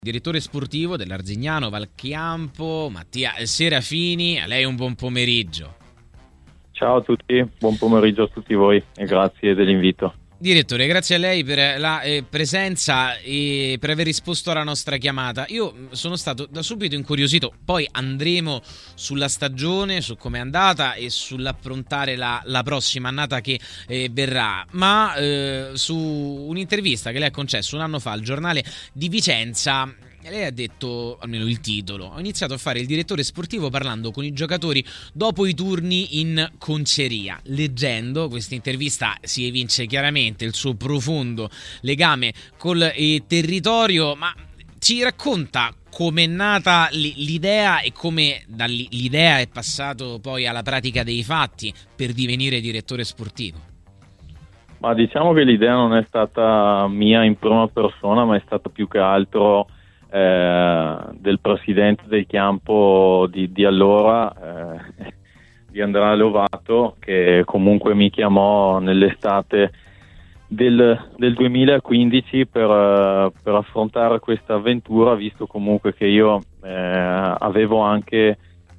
Direttore sportivo dell'Arzignano Valchiampo, Mattia Serafini. A lei un buon pomeriggio. Ciao a tutti, buon pomeriggio a tutti voi e grazie dell'invito. Direttore, grazie a lei per la presenza e per aver risposto alla nostra chiamata. Io sono stato da subito incuriosito, poi andremo sulla stagione, su come è andata e sull'affrontare la prossima annata che verrà, ma su un'intervista che lei ha concesso un anno fa al giornale di Vicenza. Lei ha detto, almeno il titolo: ho iniziato a fare il direttore sportivo parlando con i giocatori dopo i turni in conceria. Leggendo questa intervista si evince chiaramente il suo profondo legame col territorio, ma ci racconta com'è nata l'idea e come dall'idea è passato poi alla pratica dei fatti per divenire direttore sportivo? Ma diciamo che l'idea non è stata mia in prima persona, ma è stata più che altro del presidente del campo di allora, di Andrea Lovato, che comunque mi chiamò nell'estate del 2015 per affrontare questa avventura, visto comunque che io avevo anche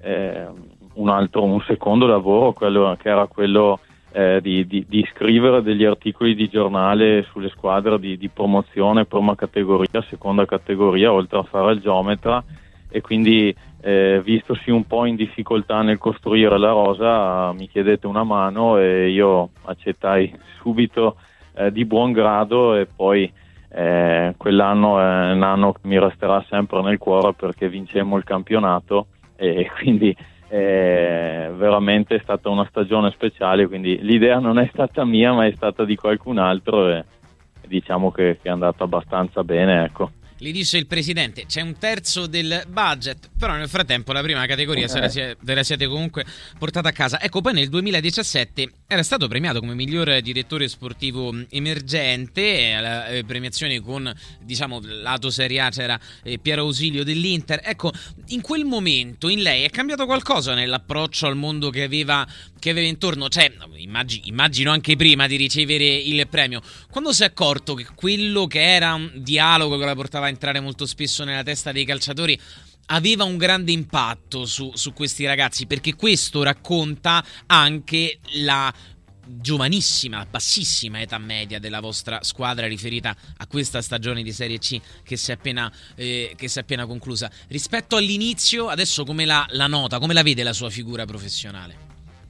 un secondo lavoro, che era quello di scrivere degli articoli di giornale sulle squadre di promozione, prima categoria, seconda categoria, oltre a fare il geometra, e quindi vistosi un po' in difficoltà nel costruire la rosa, mi chiedete una mano e io accettai subito di buon grado, e poi quell'anno è un anno che mi resterà sempre nel cuore perché vincemmo il campionato, e quindi veramente è stata una stagione speciale, quindi l'idea non è stata mia ma è stata di qualcun altro, e diciamo che è andata abbastanza bene, ecco. Gli dice il presidente: c'è un terzo del budget, però nel frattempo la prima categoria ve la siete comunque portata a casa. Ecco, poi nel 2017 era stato premiato come miglior direttore sportivo emergente, alla premiazione con, diciamo, lato Serie A c'era Piero Ausilio dell'Inter. Ecco, in quel momento in lei è cambiato qualcosa nell'approccio al mondo che aveva intorno? Cioè, immagino anche prima di ricevere il premio, quando si è accorto che quello che era un dialogo che la portava a entrare molto spesso nella testa dei calciatori aveva un grande impatto su questi ragazzi, perché questo racconta anche la giovanissima, bassissima età media della vostra squadra riferita a questa stagione di Serie C che si è appena conclusa. Rispetto all'inizio, adesso come la nota, come la vede la sua figura professionale?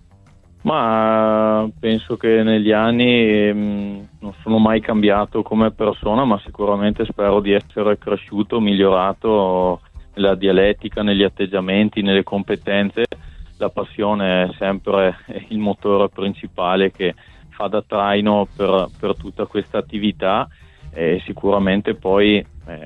Ma penso che negli anni non sono mai cambiato come persona, ma sicuramente spero di essere cresciuto, migliorato nella dialettica, negli atteggiamenti, nelle competenze. La passione è sempre il motore principale che fa da traino per tutta questa attività, e sicuramente poi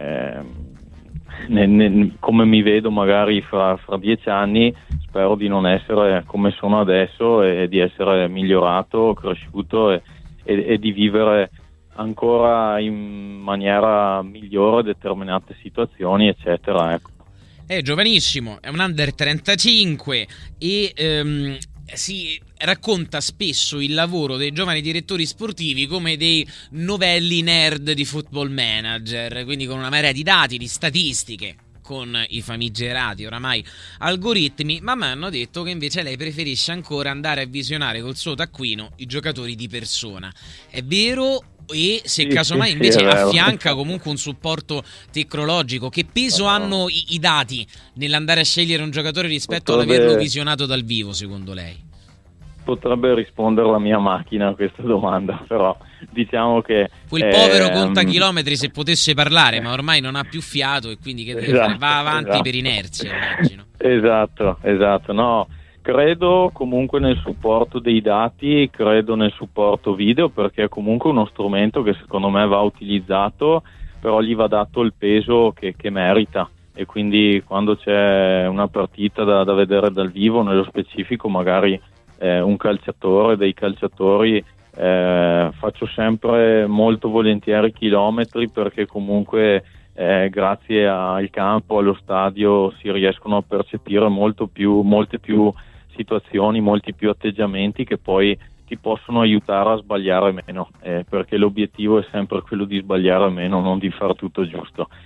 come mi vedo magari fra 10 anni, spero di non essere come sono adesso e di essere migliorato, cresciuto e di vivere ancora in maniera migliore determinate situazioni, eccetera, ecco. È giovanissimo, è un under 35 e si racconta spesso il lavoro dei giovani direttori sportivi come dei novelli nerd di Football Manager, quindi con una marea di dati, di statistiche, con i famigerati oramai algoritmi, ma mi hanno detto che invece lei preferisce ancora andare a visionare col suo taccuino i giocatori di persona. È vero? E se casomai invece affianca comunque un supporto tecnologico, che peso hanno i dati nell'andare a scegliere un giocatore rispetto all'averlo visionato dal vivo, secondo lei? Potrebbe rispondere la mia macchina a questa domanda, però diciamo che quel povero contachilometri se potesse parlare, ma ormai non ha più fiato e quindi che deve fare? Va avanti per inerzia, immagino. Esatto, no. Credo comunque nel supporto dei dati, credo nel supporto video, perché è comunque uno strumento che secondo me va utilizzato, però gli va dato il peso che merita, e quindi quando c'è una partita da vedere dal vivo, nello specifico magari un calciatore, dei calciatori, faccio sempre molto volentieri chilometri, perché comunque grazie al campo, allo stadio, si riescono a percepire molte più situazioni, molti più atteggiamenti che poi ti possono aiutare a sbagliare meno, perché l'obiettivo è sempre quello di sbagliare meno, non di far tutto giusto.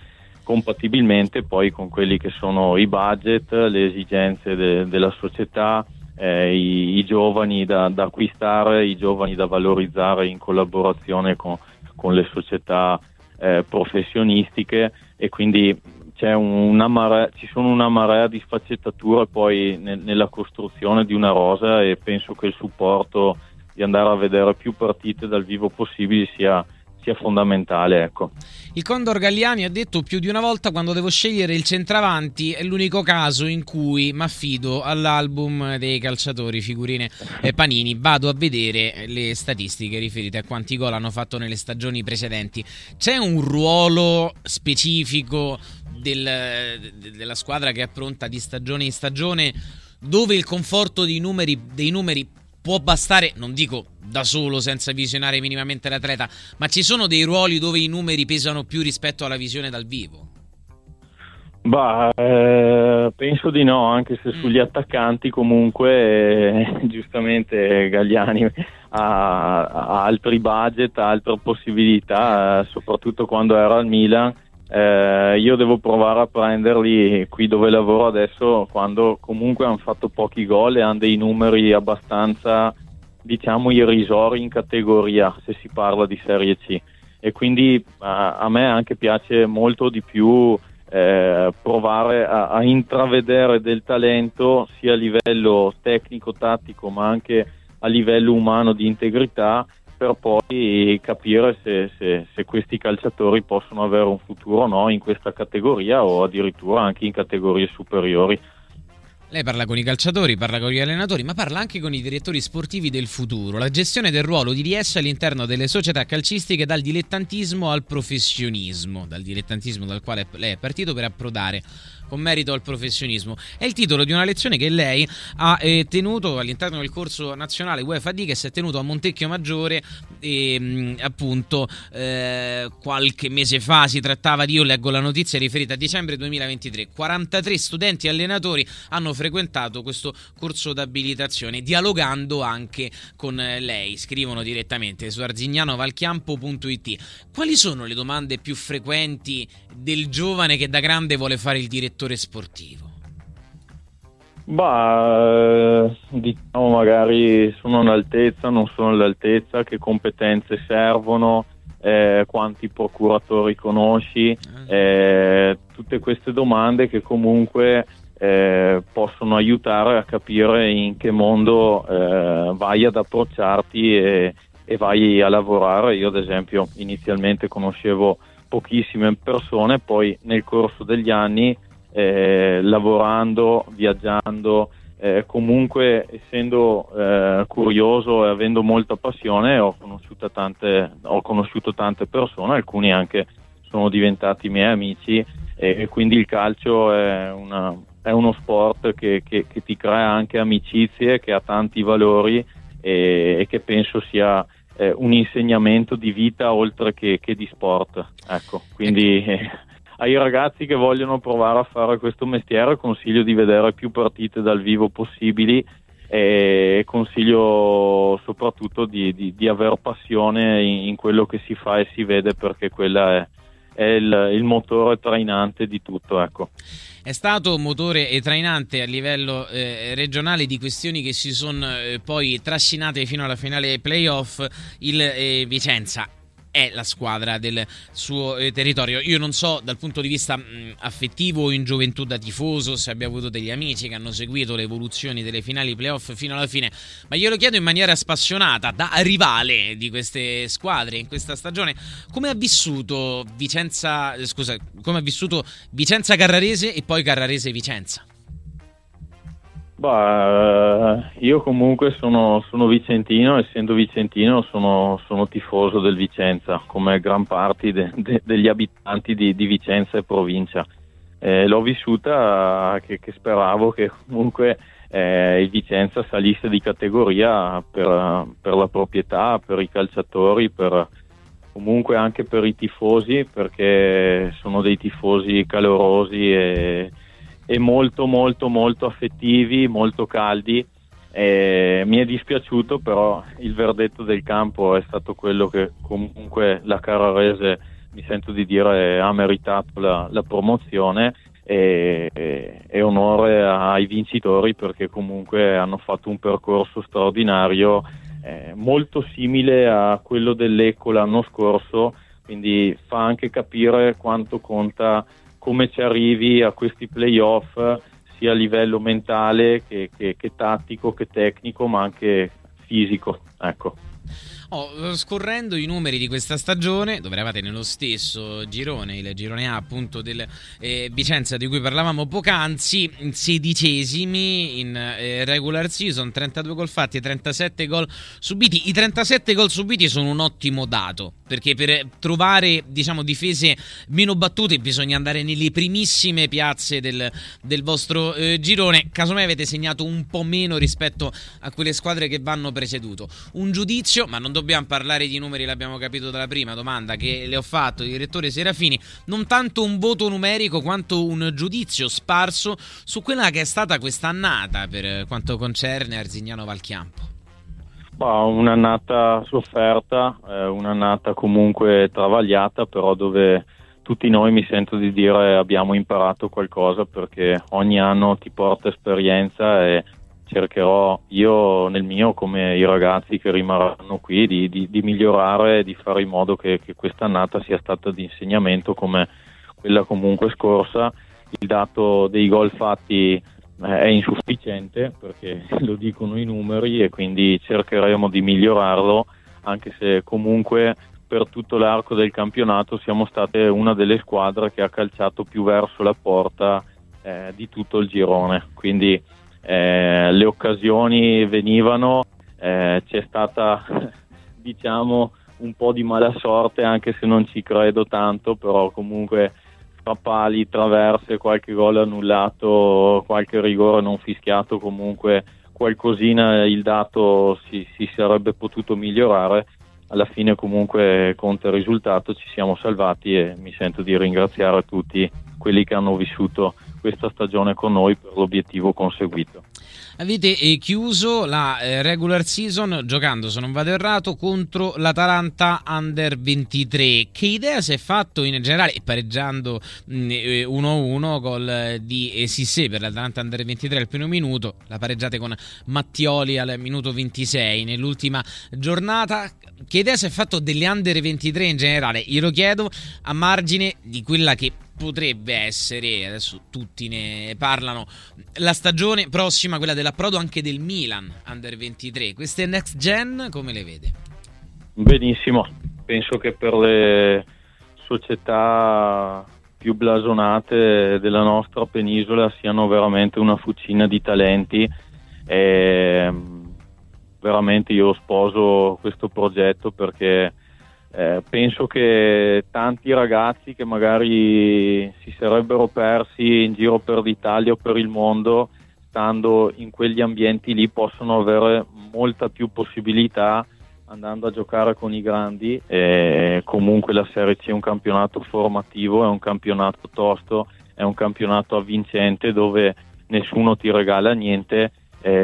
compatibilmente poi con quelli che sono i budget, le esigenze della società, i giovani da acquistare, i giovani da valorizzare in collaborazione con le società professionistiche, e quindi ci sono una marea di sfaccettature poi nella costruzione di una rosa, e penso che il supporto di andare a vedere più partite dal vivo possibili sia fondamentale, ecco. Il Condor Galliani ha detto più di una volta: quando devo scegliere il centravanti è l'unico caso in cui mi affido all'album dei calciatori, figurine e panini, vado a vedere le statistiche riferite a quanti gol hanno fatto nelle stagioni precedenti. C'è un ruolo specifico della squadra che è pronta di stagione in stagione, dove il conforto dei numeri può bastare, non dico da solo senza visionare minimamente l'atleta, ma ci sono dei ruoli dove i numeri pesano più rispetto alla visione dal vivo? Penso di no, anche se sugli attaccanti comunque giustamente Galliani ha altri budget, ha altre possibilità, soprattutto quando era al Milan. Io devo provare a prenderli qui dove lavoro adesso, quando comunque hanno fatto pochi gol e hanno dei numeri abbastanza, diciamo, irrisori in categoria, se si parla di Serie C, e quindi a me anche piace molto di più provare a intravedere del talento sia a livello tecnico, tattico, ma anche a livello umano di integrità, per poi capire se questi calciatori possono avere un futuro o no in questa categoria, o addirittura anche in categorie superiori. Lei parla con i calciatori, parla con gli allenatori, ma parla anche con i direttori sportivi del futuro. La gestione del ruolo di DS all'interno delle società calcistiche, dal dilettantismo al professionismo, dal dilettantismo dal quale lei è partito per approdare con merito al professionismo. È il titolo di una lezione che lei ha tenuto all'interno del corso nazionale UEFA D, che si è tenuto a Montecchio Maggiore, e appunto qualche mese fa. Si trattava io leggo la notizia riferita a dicembre 2023. 43 studenti e allenatori hanno frequentato questo corso d'abilitazione, dialogando anche con lei. Scrivono direttamente su arzignanovalchiampo.it. Quali sono le domande più frequenti del giovane che da grande vuole fare il direttore sportivo? Diciamo, magari sono all'altezza, non sono all'altezza, che competenze servono, quanti procuratori conosci, tutte queste domande che comunque possono aiutare a capire in che mondo vai ad approcciarti e vai a lavorare. Io ad esempio inizialmente conoscevo pochissime persone, poi nel corso degli anni lavorando, viaggiando, comunque essendo curioso e avendo molta passione, ho conosciuto tante persone, alcuni anche sono diventati miei amici, e quindi il calcio è uno sport che ti crea anche amicizie, che ha tanti valori, e che penso sia un insegnamento di vita oltre che di sport, ecco. Quindi ai ragazzi che vogliono provare a fare questo mestiere consiglio di vedere più partite dal vivo possibili, e consiglio soprattutto di aver passione in quello che si fa e si vede, perché quella è il motore trainante di tutto, ecco. È stato motore e trainante a livello regionale di questioni che si sono poi trascinate fino alla finale playoff. Il Vicenza è la squadra del suo territorio. Io non so dal punto di vista affettivo o in gioventù da tifoso se abbia avuto degli amici che hanno seguito le evoluzioni delle finali playoff fino alla fine, ma glielo chiedo in maniera spassionata, da rivale di queste squadre in questa stagione: come ha vissuto Vicenza Carrarese e poi Carrarese Vicenza? Io comunque sono vicentino, essendo vicentino sono tifoso del Vicenza, come gran parte degli abitanti di Vicenza e provincia. L'ho vissuta che speravo che comunque il Vicenza salisse di categoria per la proprietà, per i calciatori, comunque anche per i tifosi, perché sono dei tifosi calorosi e molto molto molto affettivi, molto caldi. Mi è dispiaciuto, però il verdetto del campo è stato quello che comunque la Carrarese mi sento di dire ha meritato la promozione, e onore ai vincitori, perché comunque hanno fatto un percorso straordinario, molto simile a quello dell'Ecco l'anno scorso, quindi fa anche capire quanto conta come ci arrivi a questi playoff, sia a livello mentale che tattico, che tecnico, ma anche fisico, ecco. Scorrendo i numeri di questa stagione, dove eravate nello stesso girone, il girone A appunto del Vicenza di cui parlavamo poc'anzi, 16esimi in regular season, 32 gol fatti e 37 gol subiti. I 37 gol subiti sono un ottimo dato, perché per trovare, diciamo, difese meno battute bisogna andare nelle primissime piazze del vostro girone. Casomai avete segnato un po' meno rispetto a quelle squadre che vanno preceduto. Un giudizio, ma non dobbiamo parlare di numeri, l'abbiamo capito dalla prima domanda che le ho fatto, direttore Serafini, non tanto un voto numerico quanto un giudizio sparso su quella che è stata quest'annata per quanto concerne Arzignano Valchiampo. Un'annata sofferta, un'annata comunque travagliata, però dove tutti noi, mi sento di dire, abbiamo imparato qualcosa, perché ogni anno ti porta esperienza, e cercherò io nel mio, come i ragazzi che rimarranno qui, di migliorare, di fare in modo che quest'annata sia stata di insegnamento come quella comunque scorsa. Il dato dei gol fatti è insufficiente, perché lo dicono i numeri, e quindi cercheremo di migliorarlo, anche se comunque per tutto l'arco del campionato siamo state una delle squadre che ha calciato più verso la porta di tutto il girone, quindi le occasioni venivano, c'è stata diciamo un po' di mala sorte, anche se non ci credo tanto, però comunque tra pali, traverse, qualche gol annullato, qualche rigore non fischiato, comunque qualcosina il dato si sarebbe potuto migliorare. Alla fine comunque conta il risultato, ci siamo salvati, e mi sento di ringraziare tutti quelli che hanno vissuto questa stagione con noi per l'obiettivo conseguito. Avete chiuso la regular season giocando, se non vado errato, contro l'Atalanta Under 23. Che idea si è fatto in generale, pareggiando 1-1, gol di Sissé per l'Atalanta Under 23 al primo minuto, la pareggiate con Mattioli al minuto 26 nell'ultima giornata. Che idea si è fatto delle Under 23 in generale? Glielo chiedo a margine di quella che potrebbe essere, adesso tutti ne parlano, la stagione prossima, quella dell'approdo anche del Milan Under 23. Queste next gen come le vede? Benissimo, penso che per le società più blasonate della nostra penisola siano veramente una fucina di talenti, e veramente io sposo questo progetto, perché penso che tanti ragazzi che magari si sarebbero persi in giro per l'Italia o per il mondo, stando in quegli ambienti lì, possono avere molta più possibilità andando a giocare con i grandi. E comunque la Serie C è un campionato formativo, è un campionato tosto, è un campionato avvincente dove nessuno ti regala niente.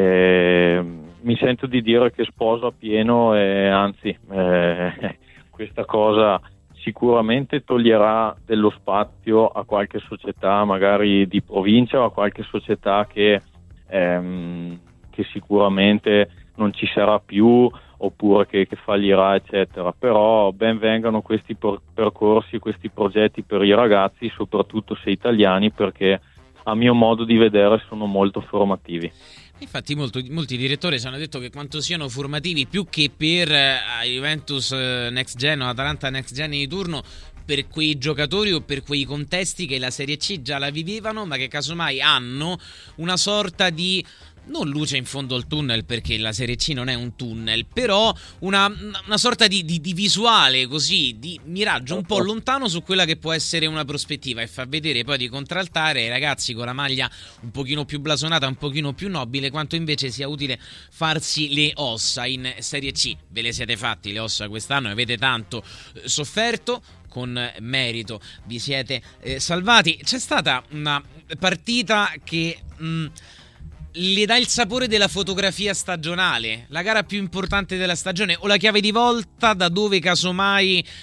Mi sento di dire che sposo appieno, e anzi questa cosa sicuramente toglierà dello spazio a qualche società magari di provincia, o a qualche società che sicuramente non ci sarà più, oppure che fallirà, eccetera. Però ben vengano questi percorsi, questi progetti per i ragazzi, soprattutto se italiani, perché a mio modo di vedere sono molto formativi. Infatti molti direttori ci hanno detto che quanto siano formativi, più che per Juventus Next Gen o Atalanta Next Gen di turno, per quei giocatori o per quei contesti che la Serie C già la vivevano, ma che casomai hanno una sorta di, non luce in fondo al tunnel, perché la Serie C non è un tunnel, però una sorta di visuale, così, di miraggio un po' lontano su quella che può essere una prospettiva, e fa vedere poi di contraltare ai ragazzi con la maglia un pochino più blasonata, un pochino più nobile, quanto invece sia utile farsi le ossa in Serie C. Ve le siete fatti le ossa quest'anno, avete tanto sofferto, con merito vi siete salvati. C'è stata una partita che le dà il sapore della fotografia stagionale, la gara più importante della stagione, o la chiave di volta da dove casomai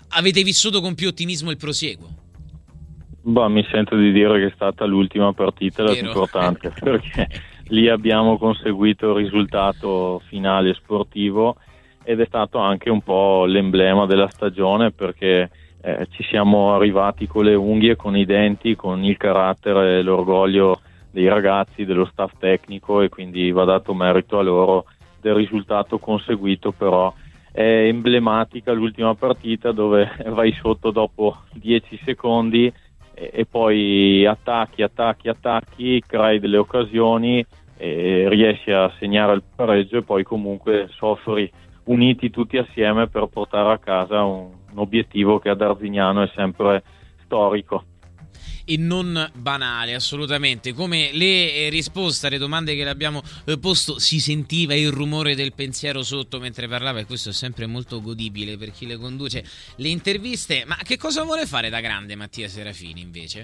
avete vissuto con più ottimismo il prosieguo? Bah, mi sento di dire che è stata l'ultima partita la più importante, perché lì abbiamo conseguito il risultato finale sportivo ed è stato anche un po' l'emblema della stagione, perché ci siamo arrivati con le unghie, con i denti, con il carattere e l'orgoglio dei ragazzi, dello staff tecnico, e quindi va dato merito a loro del risultato conseguito. Però è emblematica l'ultima partita dove vai sotto dopo 10 secondi e poi attacchi, crei delle occasioni e riesci a segnare il pareggio, e poi comunque soffri uniti tutti assieme per portare a casa un obiettivo che ad Arzignano è sempre storico. E non banale, assolutamente. Come le risposte alle domande che le abbiamo posto, si sentiva il rumore del pensiero sotto mentre parlava, e questo è sempre molto godibile per chi le conduce le interviste. Ma che cosa vuole fare da grande Mattia Serafini invece?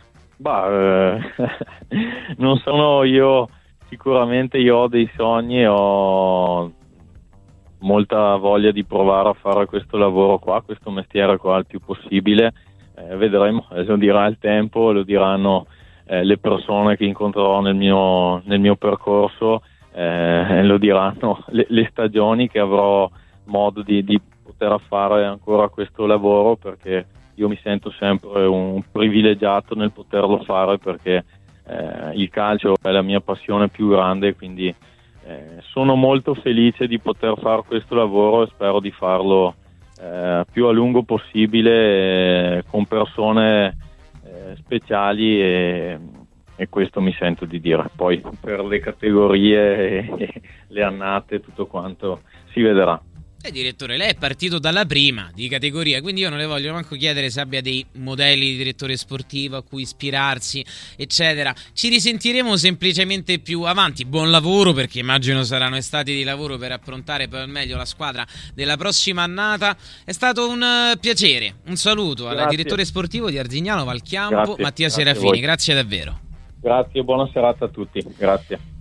Non sono io, sicuramente io ho dei sogni, ho molta voglia di provare a fare questo lavoro qua, questo mestiere qua il più possibile. Vedremo, lo dirà il tempo, lo diranno le persone che incontrerò nel mio percorso, lo diranno le stagioni che avrò modo di poter fare ancora questo lavoro, perché io mi sento sempre un privilegiato nel poterlo fare, perché il calcio è la mia passione più grande, quindi sono molto felice di poter fare questo lavoro e spero di farlo più a lungo possibile, con persone speciali, e questo mi sento di dire. Poi per le categorie e le annate tutto quanto si vedrà. Direttore, lei è partito dalla prima di categoria, quindi io non le voglio manco chiedere se abbia dei modelli di direttore sportivo a cui ispirarsi, eccetera. Ci risentiremo semplicemente più avanti. Buon lavoro, perché immagino saranno estati di lavoro per approntare poi al meglio la squadra della prossima annata. È stato un piacere, un saluto al direttore sportivo di Arzignano Valchiampo, Mattia Serafini. Grazie davvero. Grazie, buona serata a tutti. Grazie.